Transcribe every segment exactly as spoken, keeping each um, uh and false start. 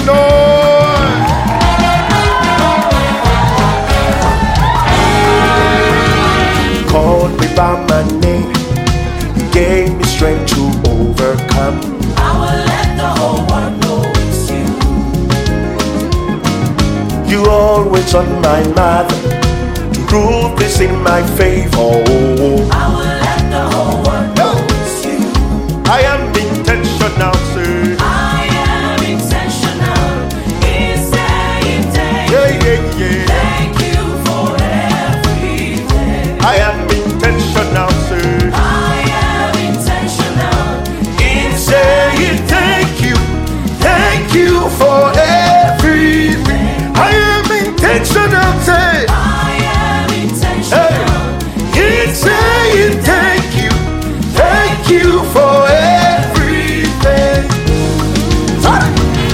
Lord. Called me by my name, you gave me strength to overcome. I will let the whole world know it's you. You always on my mind to prove this in my favor. I will let the whole world know it's you. I am intentional, sir. I am intentional in saying thank Yeah, you. yeah, yeah. Thank you for everything. I am intentional, sir. I am intentional In saying thank you, thank you for everything. I am intentional, sir. I am intentional In saying thank you, thank you for everything. Ah!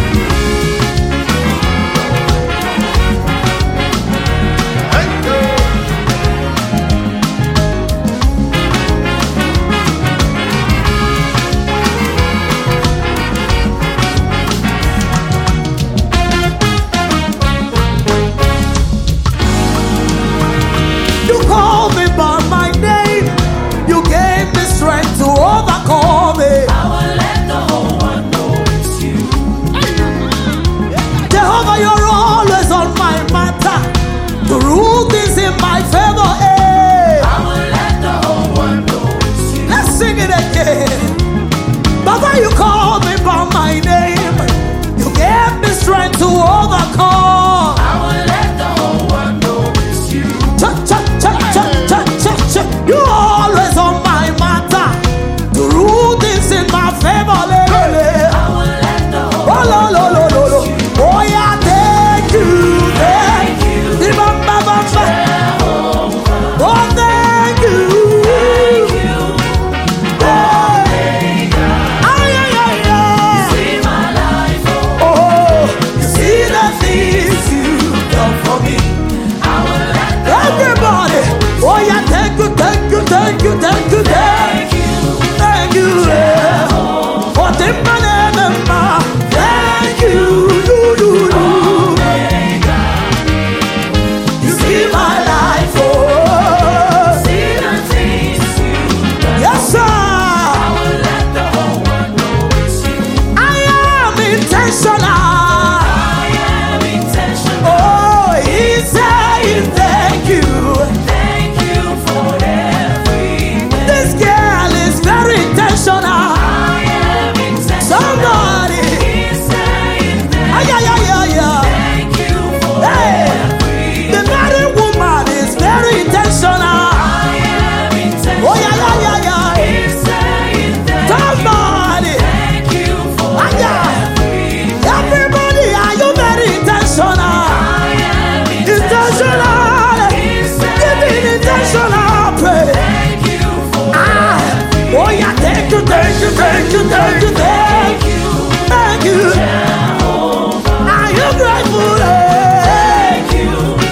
Thank you. You called me by my name. You gave me strength to overcome it. I will let the whole world know it's you. Jehovah, you're always on my matter. To rule this in my favor. Eh. I will let the whole world know it's you. Let's sing it again. Baba, you called me by my name. You gave me strength to overcome. I will let the whole world know it's you. Cha cha cha cha cha cha cha. You always on my matter. To rule this in my favor. Le, le, le. I will let the whole Oh, lo, lo, lo, lo, lo. Oh, yeah, thank you, thank Thank you, you. Ba, ba, ba, ba. Jehovah. Oh, thank you. Thank you, Hey. Omega. Ay, ay, ay, ay. See my life, oh. Oh, you see the things you've done for me. I will let the Everybody. Oh, yeah, thank you, thank you, thank you, thank you, thank thank you, thank you. Yeah. For the man and the man. Thank you, you, you, you. Omega. You see my life, oh. See the things you've done. Yes, sir. I will let the whole world know it's you. I am intentional. I am intentional. Oh, he's saying thank you. Thank you for everything. This girl is very intentional. I am intentional. Somebody. He's saying Ay, ay, ay, ay, ay. thank you for Hey, everything. the married woman is very intentional. I am intentional. Oh, yeah, yeah, yeah, yeah. He's saying Somebody. thank you for Ay, yeah. everything. Everybody, are you very intentional? I am Intentional. He's Giving saying intentional praise. thank you for Ah, oh yeah, thank you, thank you, thank you, thank you, thank thank you, you, thank you. Jehovah. Are you grateful? eh? Thank you,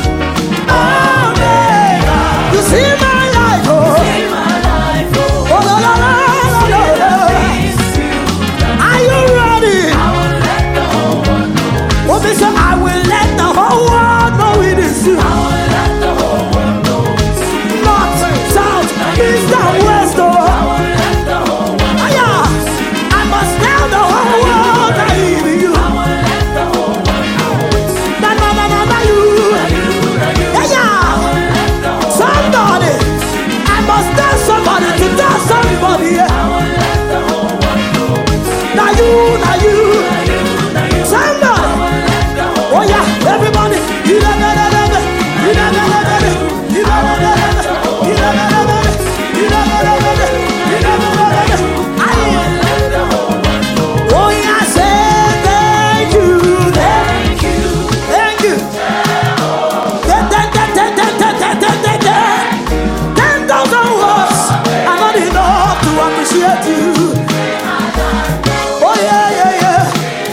Omega. You see my life, oh. see my life, oh. Oh, la, la, la, la, la, la. Things you've done. Are you ready? I will let the whole world know. Oh, me say, I will let the whole world know it is you. I will let the whole world know it's you. North, south, east, and west, I oh. will let the whole world know. Ah, yeah. I must tell the whole world I live in you. I will let the whole world know it's you. Na, na, na, na, na, you. You, you, Yeah, yeah. I will let the whole Somebody, I must tell somebody to tell somebody. I will let the whole world know it's you. Now you, now you, You, you, somebody. I will let the whole Oh yeah, everybody. You know, know, know, know, know. You know, know, know, know, know. You know, know, know, know, know. You know, know, know, know, know. You know, know, know, know, know. You know, know, know, know, know. Aye. let the whole world know. Oh yeah, say thank you, Thank you, thank you. Ten, ten, ten, ten, ten, ten, ten, ten, ten, ten. Ten thousand words are not enough to appreciate you. Oh yeah, yeah, yeah.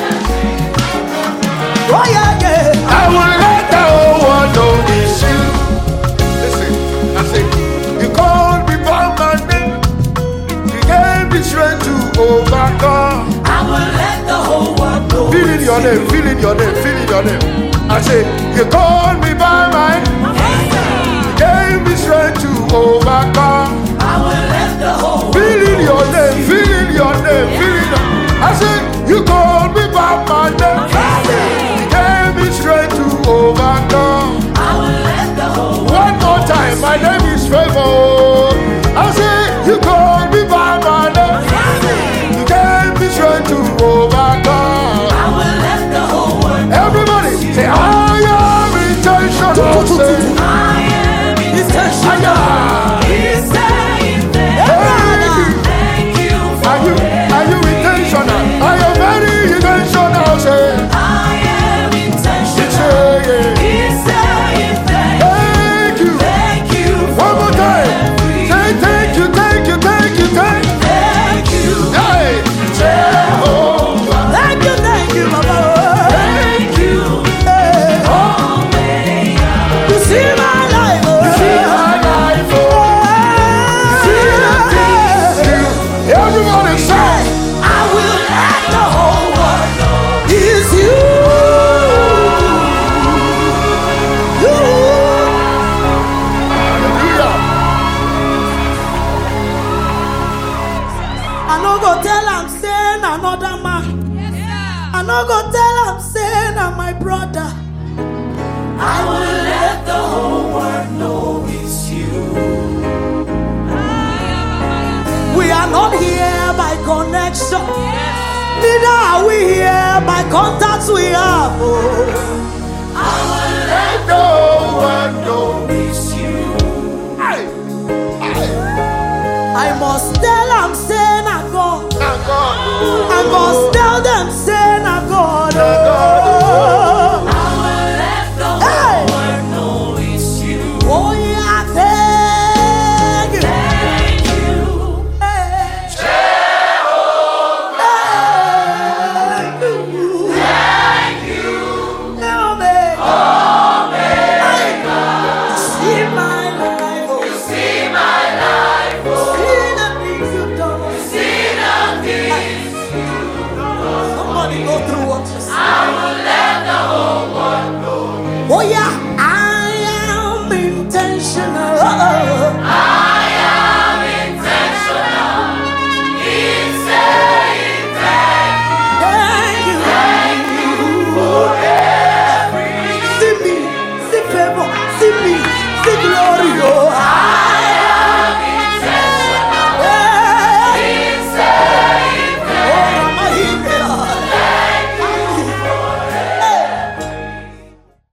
Oh yeah, yeah. I will let the whole world know it's you. Listen, I say, you called me by my name. You gave me strength to overcome. I will let the whole world know. feeling your name, feeling your name, feeling your name. I say, you called me by my name. You gave me strength to overcome. I will let the whole world Feeling your name, feeling your name, feeling your I say, you called me by my name. You gave me strength to overcome. I will let the whole world One more time, my name is Favor. I say, you called me by my name. You gave me strength to overcome. I will let the whole world Everybody, say, I am intentional. Say, I am intentional. He's saying that. Thank you for are you, are you intentional? I am very intentional. Say, I am intentional. say, He's saying thank thank you. Thank you for One more time. Say, thank you, thank you, thank you, thank you. Thank you. Hey, Jehovah. Thank you, thank you, Baba. Thank you. Hey, Omega. you see my life. Oh. See my life, oh. Everybody say, I will let the whole world know. It's you. You. hallelujah. I no go tell am say na another man. I no go tell am say na my brother. I will let the whole world know it's you. We are not here by connection. Neither are we here by contacts we have. Oh. I will let No one knows. it's you. I, I, I must tell am say na God. I God. I must tell them say na God. Na God. Oh. I will let the Hey. whole world know it's you. Oh yeah, thank you. Thank you. Hey. Thank you. Thank you. Omega. See my life. Oh. See my life. See the things you've done. See the things. Somebody go through what you see. I will let the whole world know. Oh yeah, I am intentional. I am intentional. He's saying thank you. Thank you. For every See me, see favor, see me, see glory. Oh,